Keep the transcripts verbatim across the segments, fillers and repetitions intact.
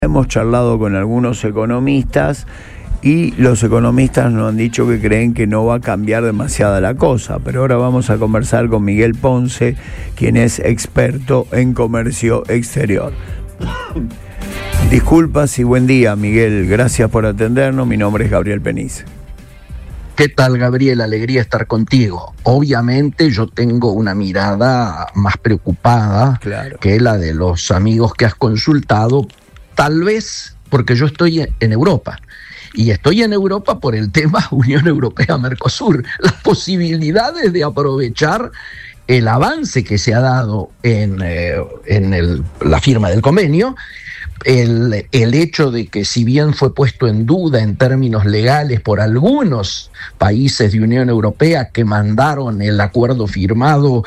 Hemos charlado con algunos economistas y los economistas nos han dicho que creen que no va a cambiar demasiada la cosa, pero ahora vamos a conversar con Miguel Ponce, quien es experto en comercio exterior. Disculpas y buen día, Miguel, gracias por atendernos. Mi nombre es Gabriel Penice. ¿Qué tal, Gabriel? Alegría estar contigo. Obviamente yo tengo una mirada más preocupada claro. que la de los amigos que has consultado, tal vez porque yo estoy en Europa. Y estoy en Europa por el tema Unión Europea-Mercosur. Las posibilidades de aprovechar el avance que se ha dado en, eh, en el, la firma del convenio, el, el hecho de que si bien fue puesto en duda en términos legales por algunos países de Unión Europea que mandaron el acuerdo firmado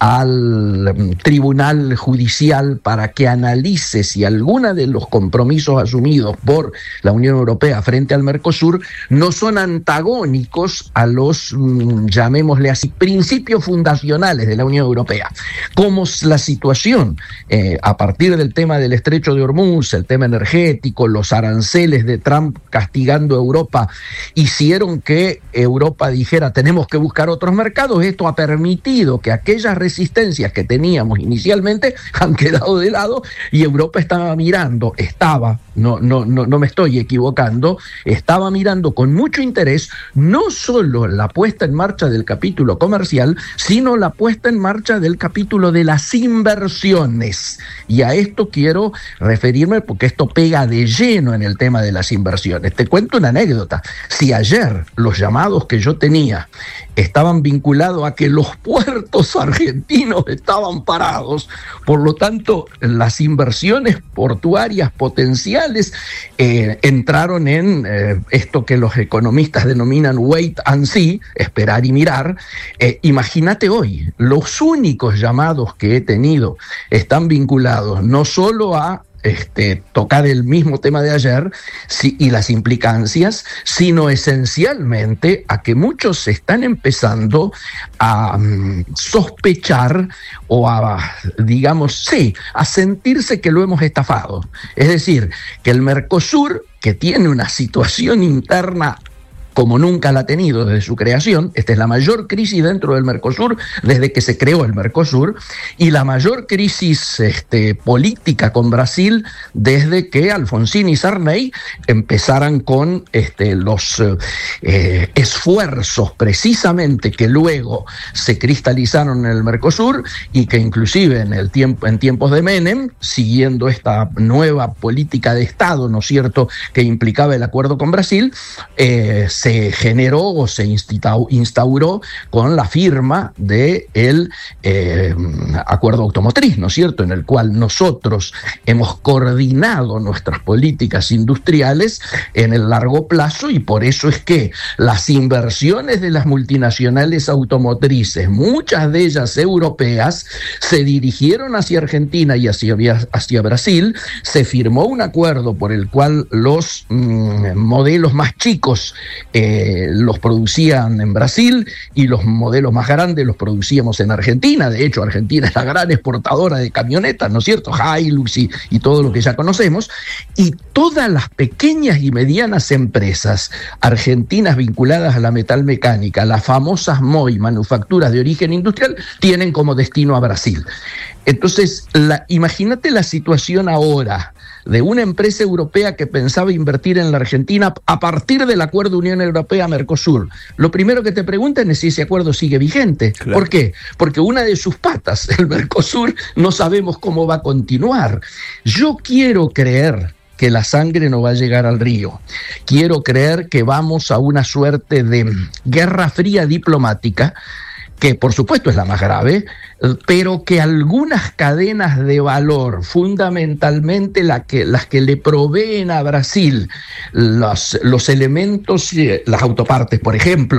al Tribunal Judicial para que analice si alguna de los compromisos asumidos por la Unión Europea frente al Mercosur no son antagónicos a los, llamémosle así, principios fundacionales de la Unión Europea. Como la situación eh, a partir del tema del Estrecho de Hormuz, el tema energético, los aranceles de Trump castigando a Europa, hicieron que Europa dijera tenemos que buscar otros mercados. Esto ha permitido que aquellas resistencias que teníamos inicialmente han quedado de lado y Europa estaba mirando, estaba, no, no, no, no me estoy equivocando, estaba mirando con mucho interés no solo la puesta en marcha del capítulo comercial, sino la puesta en marcha del capítulo de las inversiones. Y a esto quiero referirme porque esto pega de lleno en el tema de las inversiones. Te cuento una anécdota. Si ayer los llamados que yo tenía estaban vinculados a que los puertos argentinos estaban parados, por lo tanto las inversiones portuarias potenciales eh, entraron en eh, esto que los economistas denominan wait and see, esperar y mirar. Eh, imagínate hoy, los únicos llamados que he tenido están vinculados no solo a Este, tocar el mismo tema de ayer sí, y las implicancias, sino esencialmente a que muchos están empezando a um, sospechar o a, digamos, sí, a sentirse que lo hemos estafado. Es decir, que el Mercosur, que tiene una situación interna como nunca la ha tenido desde su creación, esta es la mayor crisis dentro del Mercosur desde que se creó el Mercosur, y la mayor crisis este, política con Brasil desde que Alfonsín y Sarney empezaran con este, los eh, esfuerzos precisamente que luego se cristalizaron en el Mercosur y que inclusive en, el tiempo, en tiempos de Menem, siguiendo esta nueva política de Estado, ¿no es cierto?, que implicaba el acuerdo con Brasil, eh, se generó o se instauró con la firma del eh, acuerdo automotriz, ¿no es cierto?, en el cual nosotros hemos coordinado nuestras políticas industriales en el largo plazo, y por eso es que las inversiones de las multinacionales automotrices, muchas de ellas europeas, se dirigieron hacia Argentina y hacia, hacia Brasil. Se firmó un acuerdo por el cual los mmm, modelos más chicos Eh, los producían en Brasil y los modelos más grandes los producíamos en Argentina. De hecho, Argentina es la gran exportadora de camionetas, ¿no es cierto?, Hilux y, y todo lo que ya conocemos, y todas las pequeñas y medianas empresas argentinas vinculadas a la metalmecánica, las famosas M O I, manufacturas de origen industrial, tienen como destino a Brasil. Entonces, la, imagínate la situación ahora de una empresa europea que pensaba invertir en la Argentina a partir del acuerdo Unión Europea-Mercosur. Lo primero que te preguntan es si ese acuerdo sigue vigente. Claro. ¿Por qué? Porque una de sus patas, el Mercosur, no sabemos cómo va a continuar. Yo quiero creer que la sangre no va a llegar al río. Quiero creer que vamos a una suerte de guerra fría diplomática, que por supuesto es la más grave, pero que algunas cadenas de valor, fundamentalmente la que, las que le proveen a Brasil los, los elementos, las autopartes, por ejemplo,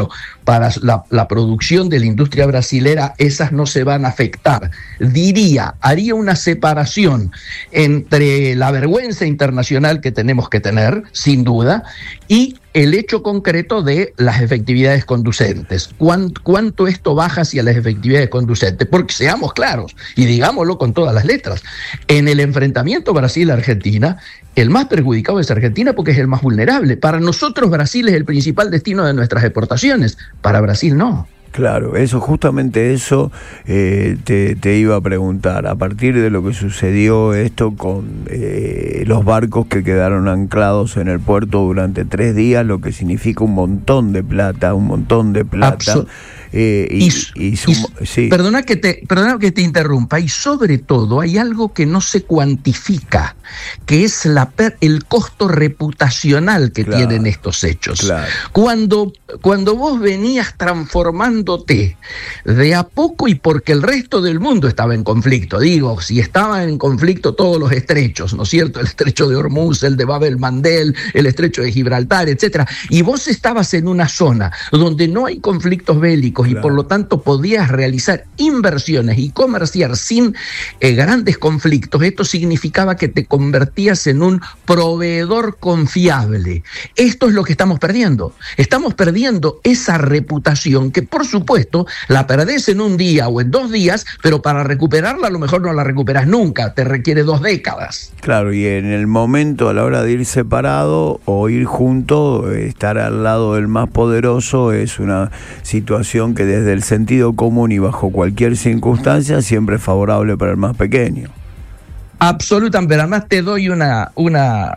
para la, la producción de la industria brasilera, esas no se van a afectar. Diría, haría una separación entre la vergüenza internacional que tenemos que tener, sin duda, y el hecho concreto de las efectividades conducentes. ¿Cuánto, cuánto esto baja hacia las efectividades conducentes? Porque seamos claros, y digámoslo con todas las letras, en el enfrentamiento Brasil-Argentina, el más perjudicado es Argentina porque es el más vulnerable. Para nosotros Brasil es el principal destino de nuestras exportaciones, para Brasil no. Claro, eso, justamente eso eh, te, te iba a preguntar, a partir de lo que sucedió esto con eh, los barcos que quedaron anclados en el puerto durante tres días, lo que significa un montón de plata, un montón de plata. Absol- Eh, y, y, y, sum- y sí. perdona que te perdona que te interrumpa, y sobre todo hay algo que no se cuantifica, que es la per- el costo reputacional que claro, tienen estos hechos. Claro. Cuando, cuando vos venías transformándote de a poco, y porque el resto del mundo estaba en conflicto, digo, si estaban en conflicto todos los estrechos, ¿no es cierto? El estrecho de Hormuz, el de Bab el-Mandeb, el estrecho de Gibraltar, etcétera, y vos estabas en una zona donde no hay conflictos bélicos, claro, y por lo tanto podías realizar inversiones y comerciar sin eh, grandes conflictos. Esto significaba que te convertías en un proveedor confiable. Esto es lo que estamos perdiendo. Estamos perdiendo esa reputación que, por supuesto, la perdés en un día o en dos días, pero para recuperarla a lo mejor no la recuperas nunca, te requiere dos décadas. Claro, y en el momento, a la hora de ir separado o ir junto, estar al lado del más poderoso es una situación que desde el sentido común y bajo cualquier circunstancia siempre es favorable para el más pequeño. Absolutamente, pero además te doy una, una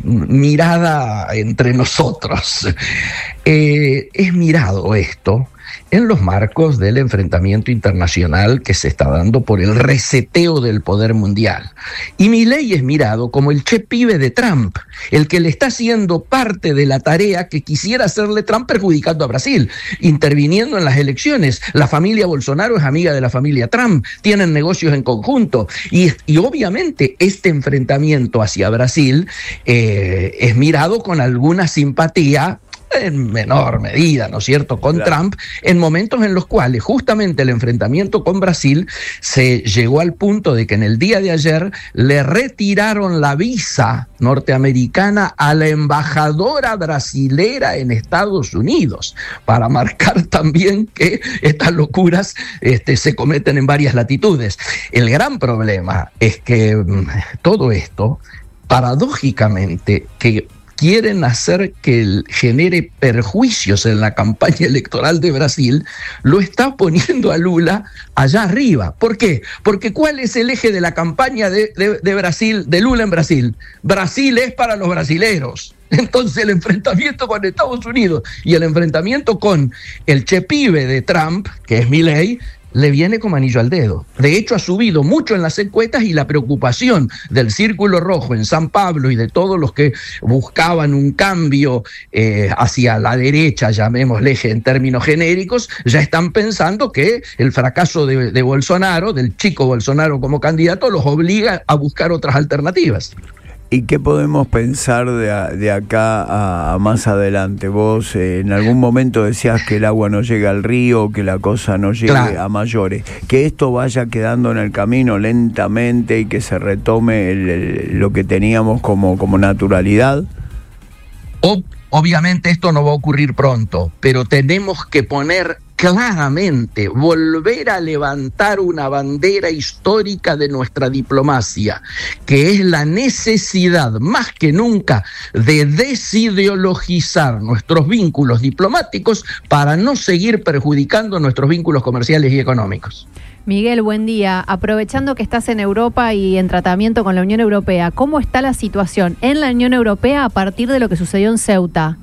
mirada entre nosotros. Eh, es mirado esto en los marcos del enfrentamiento internacional que se está dando por el reseteo del poder mundial. Y Milei es mirado como el che pibe de Trump, el que le está haciendo parte de la tarea que quisiera hacerle Trump, perjudicando a Brasil, interviniendo en las elecciones. La familia Bolsonaro es amiga de la familia Trump, tienen negocios en conjunto, y, y obviamente este enfrentamiento hacia Brasil eh, es mirado con alguna simpatía, en menor medida, ¿no es cierto?, con claro, Trump, en momentos en los cuales justamente el enfrentamiento con Brasil se llegó al punto de que en el día de ayer le retiraron la visa norteamericana a la embajadora brasilera en Estados Unidos, para marcar también que estas locuras este, se cometen en varias latitudes. El gran problema es que mmm, todo esto, paradójicamente, que quieren hacer que el, genere perjuicios en la campaña electoral de Brasil, lo está poniendo a Lula allá arriba. ¿Por qué? Porque ¿cuál es el eje de la campaña de, de, de Brasil, de Lula en Brasil? Brasil es para los brasileros. Entonces el enfrentamiento con Estados Unidos y el enfrentamiento con el che pibe de Trump, que es Milei, le viene como anillo al dedo. De hecho, ha subido mucho en las encuestas, y la preocupación del Círculo Rojo en San Pablo y de todos los que buscaban un cambio eh, hacia la derecha, llamémosle en términos genéricos, ya están pensando que el fracaso de, de Bolsonaro, del chico Bolsonaro como candidato, los obliga a buscar otras alternativas. ¿Y qué podemos pensar de, a, de acá a, a más adelante? Vos eh, en algún momento decías que el agua no llega al río, que la cosa no llegue claro, a mayores. Que esto vaya quedando en el camino lentamente y que se retome el, el, lo que teníamos como, como naturalidad. Ob- obviamente esto no va a ocurrir pronto, pero tenemos que poner claramente, volver a levantar una bandera histórica de nuestra diplomacia, que es la necesidad, más que nunca, de desideologizar nuestros vínculos diplomáticos para no seguir perjudicando nuestros vínculos comerciales y económicos. Miguel, buen día. Aprovechando que estás en Europa y en tratamiento con la Unión Europea, ¿cómo está la situación en la Unión Europea a partir de lo que sucedió en Ceuta?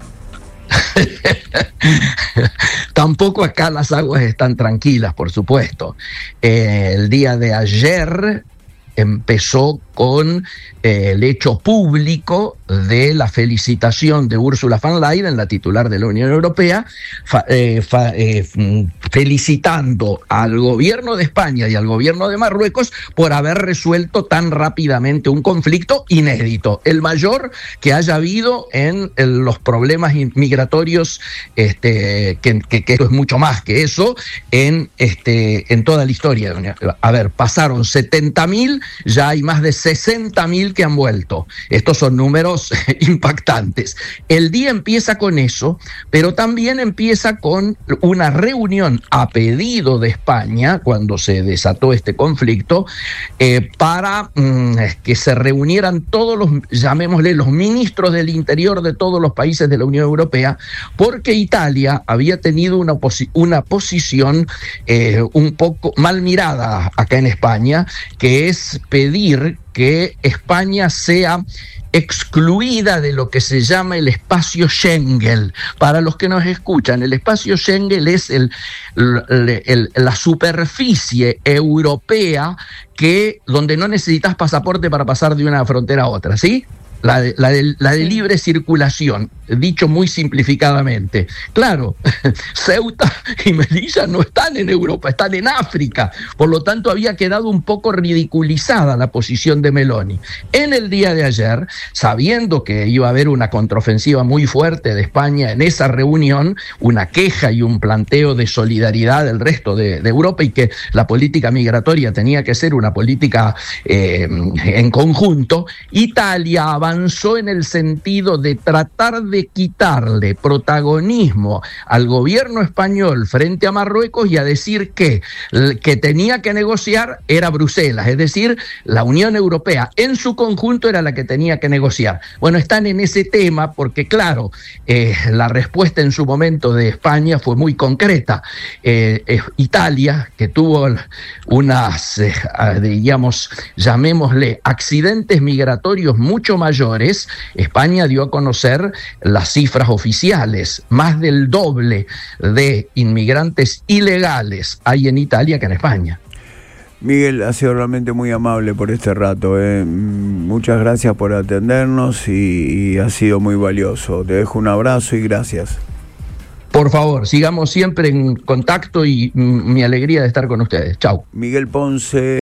Tampoco acá las aguas están tranquilas, por supuesto. Eh, el día de ayer empezó con eh, el hecho público de la felicitación de Ursula von Leyen, la titular de la Unión Europea, fa, eh, fa, eh, felicitando al gobierno de España y al gobierno de Marruecos por haber resuelto tan rápidamente un conflicto inédito, el mayor que haya habido en, en los problemas migratorios, este, que, que, que esto es mucho más que eso, en, este, en toda la historia. A ver, pasaron setenta mil, ya hay más de sesenta mil que han vuelto. Estos son números impactantes. El día empieza con eso, pero también empieza con una reunión a pedido de España, cuando se desató este conflicto, eh, para mm, que se reunieran todos los, llamémosle, los ministros del interior de todos los países de la Unión Europea, porque Italia había tenido una, posi- una posición eh, un poco mal mirada acá en España, que es pedir que España sea excluida de lo que se llama el espacio Schengen. Para los que nos escuchan, el espacio Schengen es el, el, el, la superficie europea que, donde no necesitas pasaporte para pasar de una frontera a otra, ¿sí? La de, la, de, la de libre circulación, dicho muy simplificadamente. Claro, Ceuta y Melilla no están en Europa, están en África. Por lo tanto, había quedado un poco ridiculizada la posición de Meloni. En el día de ayer, sabiendo que iba a haber una contraofensiva muy fuerte de España en esa reunión, una queja y un planteo de solidaridad del resto de, de Europa, y que la política migratoria tenía que ser una política eh, en conjunto, Italia avanzó avanzó en el sentido de tratar de quitarle protagonismo al gobierno español frente a Marruecos y a decir que el que tenía que negociar era Bruselas, es decir, la Unión Europea en su conjunto era la que tenía que negociar. Bueno, están en ese tema porque, claro, eh, la respuesta en su momento de España fue muy concreta. Eh, eh, Italia, que tuvo unas, eh, digamos, llamémosle, accidentes migratorios mucho mayores, España dio a conocer las cifras oficiales. Más del doble de inmigrantes ilegales hay en Italia que en España. Miguel, ha sido realmente muy amable por este rato. Eh. Muchas gracias por atendernos y, y ha sido muy valioso. Te dejo un abrazo y gracias. Por favor, sigamos siempre en contacto y mm, mi alegría de estar con ustedes. Chau. Miguel Ponce.